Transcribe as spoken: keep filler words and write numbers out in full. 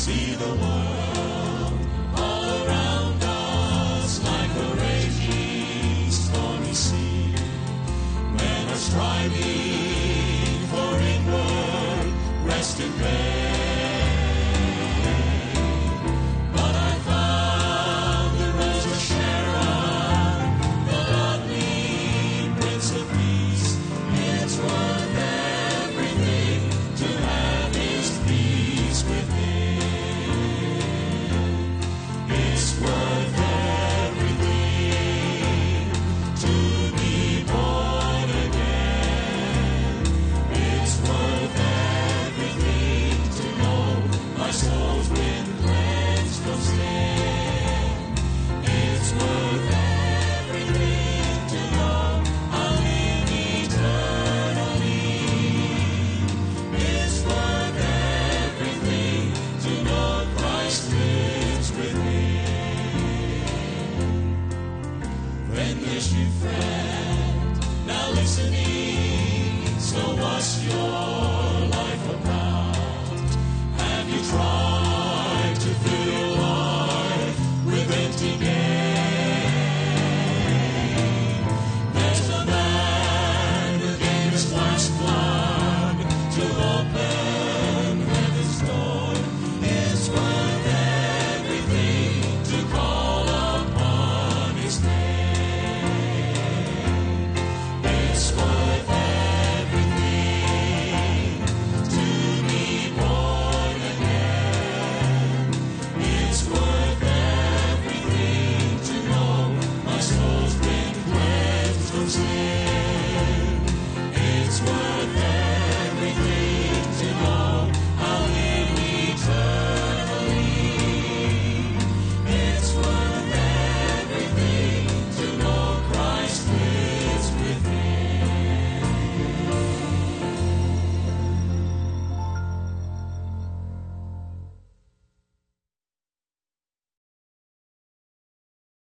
See the world all around us like a raging stormy sea. Men are striving for inward rest and gain. But I found the rose of Sharon, the lovely Prince of Peace. It's worth everything to have His peace within. It's worth everything to be born again. It's worth everything to know my soul's been cleansed from sin. It's worth